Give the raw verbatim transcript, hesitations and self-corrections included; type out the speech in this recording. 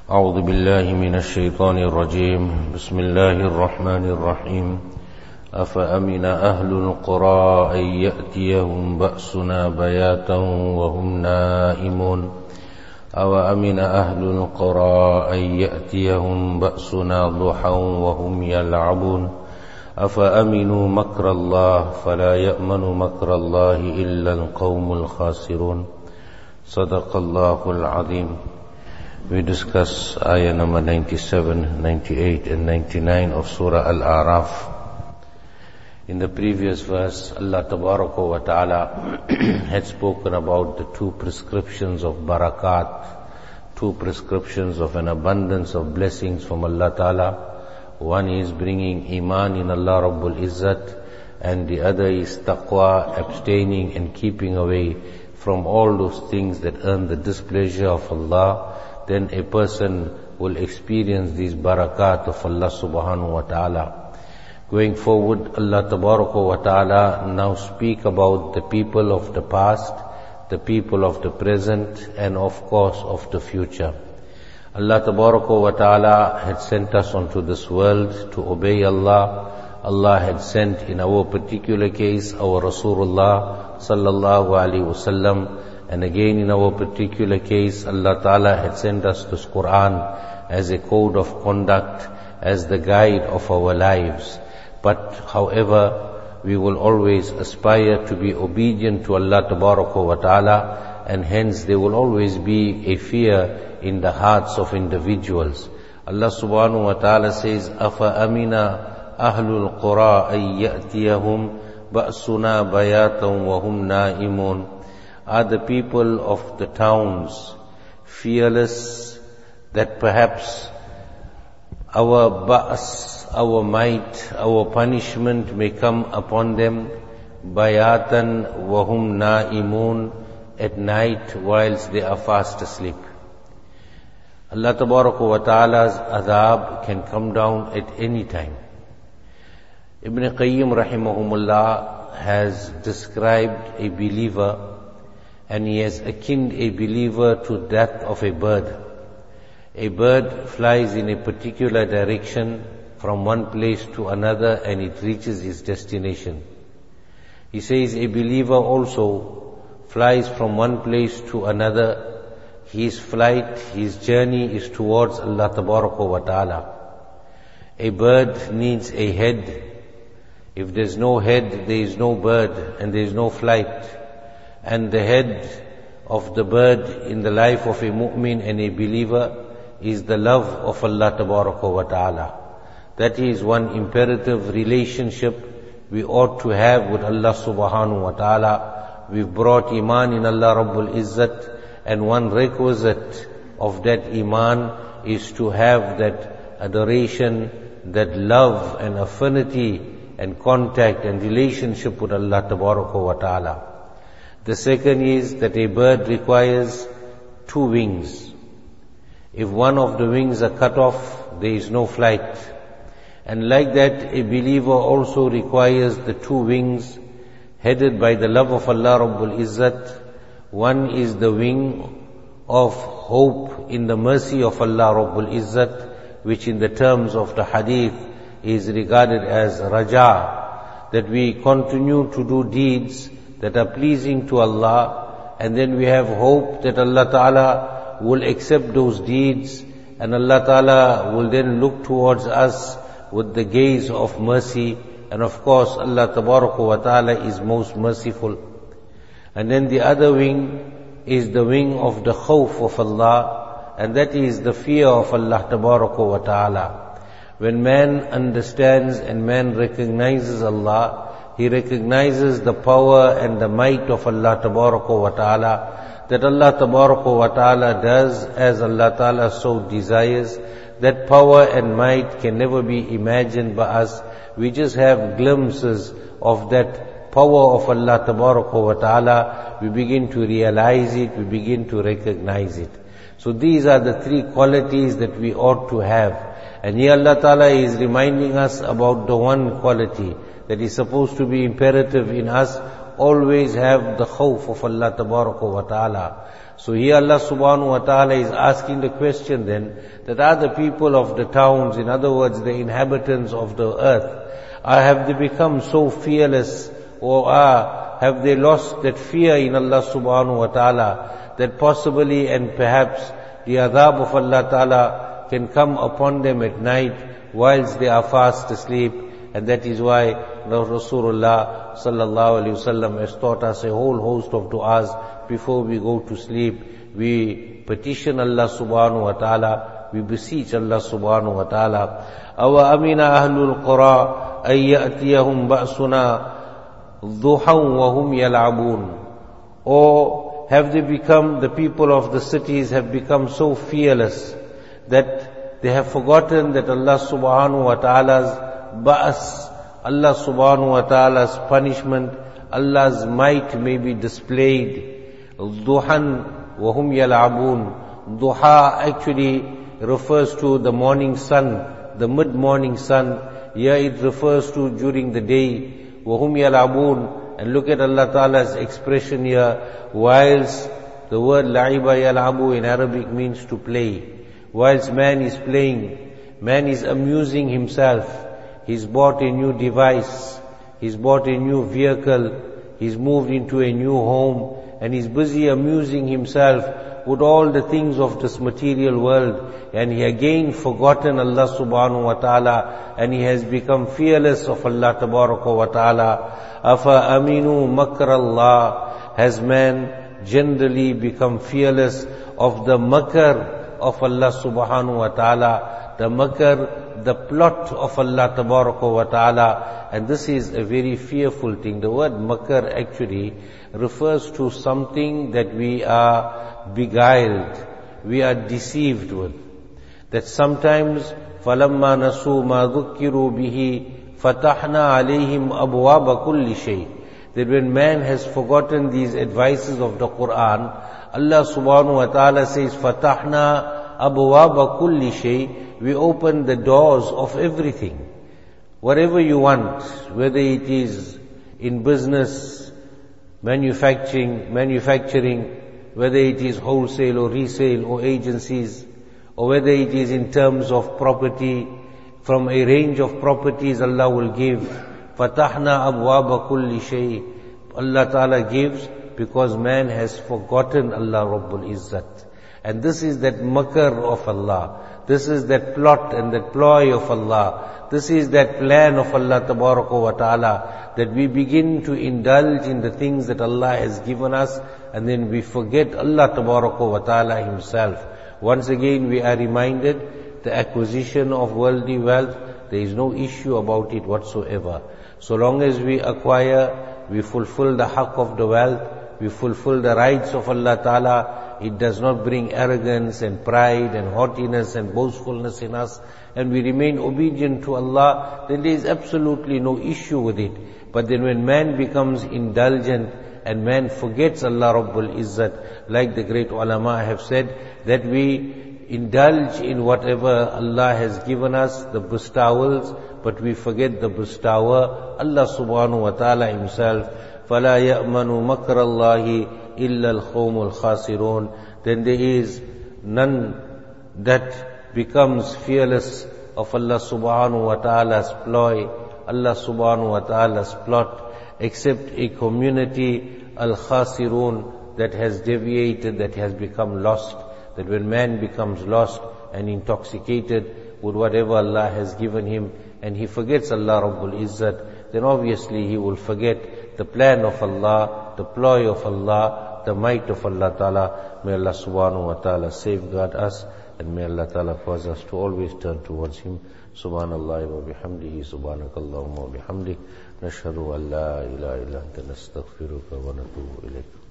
أعوذ بالله من الشيطان الرجيم بسم الله الرحمن الرحيم أفأمن أهل القرى أن يأتيهم بأسنا بياتا وهم نائمون أو أمن أهل القرى أن يأتيهم بأسنا ضحى وهم يلعبون أفأمنوا مكر الله فلا يأمن مكر الله إلا القوم الخاسرون صدق الله العظيم. We discuss ayah number ninety-seven, ninety-eight and ninety-nine of Surah Al-A'raf. In the previous verse, Allah Tabaraka wa Ta'ala had spoken about the two prescriptions of barakat, two prescriptions of an abundance of blessings from Allah Ta'ala. One is bringing iman in Allah Rabbul Izzat, and the other is taqwa, abstaining and keeping away from all those things that earn the displeasure of Allah. Then a person will experience these barakat of Allah subhanahu wa ta'ala. Going forward, Allah tabaraka wa ta'ala now speak about the people of the past, the people of the present, and of course of the future. Allah tabaraka wa ta'ala had sent us onto this world to obey Allah. Allah had sent, in our particular case, our Rasulullah sallallahu alaihi wasallam. And again, in our particular case, Allah Ta'ala had sent us this Quran as a code of conduct, as the guide of our lives. But however, we will always aspire to be obedient to Allah Tabaraka wa Ta'ala, and hence there will always be a fear in the hearts of individuals. Allah Subhanahu wa Ta'ala says, أَفَأَمِنَ أَهْلُ الْقُرَىٰ أَن يَأْتِيَهُمْ بَأْسُنَا بَيَاتًا وَهُمْ نَائِمُونَ. Are the people of the towns fearless that perhaps our ba's, our might, our punishment may come upon them bayatan wahum na'imun, at night whilst they are fast asleep? Allah Tabaraka wa Ta'ala's adhab can come down at any time. Ibn Qayyim rahimahumullah has described a believer, and he has akined a believer to that of a bird. A bird flies in a particular direction from one place to another, and it reaches its destination. He says a believer also flies from one place to another. His flight, his journey is towards Allah Tabaraka wa Ta'ala. A bird needs a head. If there's no head, there is no bird and there is no flight. And the head of the bird in the life of a mu'min and a believer is the love of Allah Tabaraka wa Ta'ala. That is one imperative relationship we ought to have with Allah Subhanahu wa Ta'ala. We've brought iman in Allah Rabbul Izzat, and one requisite of that iman is to have that adoration, that love and affinity and contact and relationship with Allah Tabaraka wa Ta'ala. The second is that a bird requires two wings. If one of the wings are cut off, there is no flight. And like that, a believer also requires the two wings headed by the love of Allah Rabbul Izzat. One is the wing of hope in the mercy of Allah Rabbul Izzat, which in the terms of the hadith is regarded as raja, that we continue to do deeds that are pleasing to Allah, and then we have hope that Allah Ta'ala will accept those deeds, and Allah Ta'ala will then look towards us with the gaze of mercy, and of course Allah Tabaraka wa Ta'ala is most merciful. And then the other wing is the wing of the khawf of Allah, and that is the fear of Allah Tabaraka wa Ta'ala. When man understands and man recognizes Allah, he recognizes the power and the might of Allah Tabaraka wa Ta'ala, that Allah Tabaraka wa Ta'ala does as Allah Ta'ala so desires. That power and might can never be imagined by us. We just have glimpses of that power of Allah Tabaraka wa Ta'ala. We begin to realize it, we begin to recognize it. So these are the three qualities that we ought to have. And here Allah Ta'ala is reminding us about the one quality that is supposed to be imperative in us. Always have the khawf of Allah Tabaraka wa Ta'ala. So here Allah subhanahu wa ta'ala is asking the question then, that are the people of the towns, in other words, the inhabitants of the earth, are, have they become so fearless, or are, have they lost that fear in Allah subhanahu wa ta'ala, that possibly and perhaps the adhab of Allah ta'ala can come upon them at night whilst they are fast asleep? And that is why Rasulullah sallallahu alaihi wasallam has taught us a whole host of du'as before we go to sleep. We petition Allah subhanahu wa ta'ala, we beseech Allah subhanahu wa ta'ala. Awa amina ahlul qura ay ya'tiyahum ba'suna dhuhan wa hum yal'abun. Or have they become, the people of the cities have become so fearless that they have forgotten that Allah subhanahu wa ta'ala's Ba'as, Allah subhanahu wa ta'ala's punishment, Allah's might may be displayed. Duhan wa hum yal'abun. Duha actually refers to the morning sun, the mid-morning sun. Here it refers to during the day. Wa hum yal'abun. And look at Allah ta'ala's expression here. Whilst the word la'iba yal'abu in Arabic means to play. Whilst man is playing, man is amusing himself. He's bought a new device, he's bought a new vehicle, he's moved into a new home, and he's busy amusing himself with all the things of this material world, and he again forgotten Allah subhanahu wa ta'ala, and he has become fearless of Allah tabaraka wa ta'ala. Afa aminu makrallah. Has man generally become fearless of the makr of Allah subhanahu wa ta'ala, the makr, the plot of Allah tabaraka wa ta'ala? And this is a very fearful thing. The word makr actually refers to something that we are beguiled, we are deceived with. That sometimes فَلَمَّا نَسُوا مَا ذُكِّرُوا بِهِ فَتَحْنَا عَلَيْهِمْ أَبْوَابَ كُلِّ شَيْءٍ. That when man has forgotten these advices of the Qur'an, Allah subhanahu wa ta'ala says, فَتَحْنَا أَبْوَابَ كُلِّ شَيْءٍ. We open the doors of everything. Whatever you want, whether it is in business, manufacturing, manufacturing, whether it is wholesale or resale or agencies, or whether it is in terms of property, from a range of properties Allah will give. فَتَحْنَا أَبْوَابَ كُلِّ شَيْءٍ. Allah Ta'ala gives because man has forgotten Allah Rabbul Izzat. And this is that makr of Allah. This is that plot and that ploy of Allah. This is that plan of Allah Tabaraka wa Ta'ala, that we begin to indulge in the things that Allah has given us, and then we forget Allah Tabaraka wa Ta'ala Himself. Once again we are reminded, the acquisition of worldly wealth, there is no issue about it whatsoever. So long as we acquire, we fulfill the haqq of the wealth, we fulfill the rights of Allah Ta'ala, it does not bring arrogance and pride and haughtiness and boastfulness in us, and we remain obedient to Allah, then there is absolutely no issue with it. But then when man becomes indulgent and man forgets Allah Rabbul Izzat, like the great ulama have said, that we indulge in whatever Allah has given us, the bestowals, but we forget the bestower, Allah subhanahu wa ta'ala Himself. فَلَا يَأْمَنُ مَكْرَ اللَّهِ إِلَّا الْقَوْمُ الْخَاسِرُونَ. Then there is none that becomes fearless of Allah subhanahu wa ta'ala's ploy, Allah subhanahu wa ta'ala's plot, except a community, al-khasirun, that has deviated, that has become lost. That when man becomes lost and intoxicated with whatever Allah has given him, and he forgets Allah Rabbul Izzat, then obviously he will forget the plan of Allah, the ploy of Allah, the might of Allah Ta'ala. May Allah subhanahu wa ta'ala safeguard us, and may Allah Ta'ala cause us to always turn towards Him. Subhanallah wa bihamdihi, subhanakallahumma wa bihamdik, nashhadu an la ilaha illa anta nastaghfiruka wa natubu ilayk.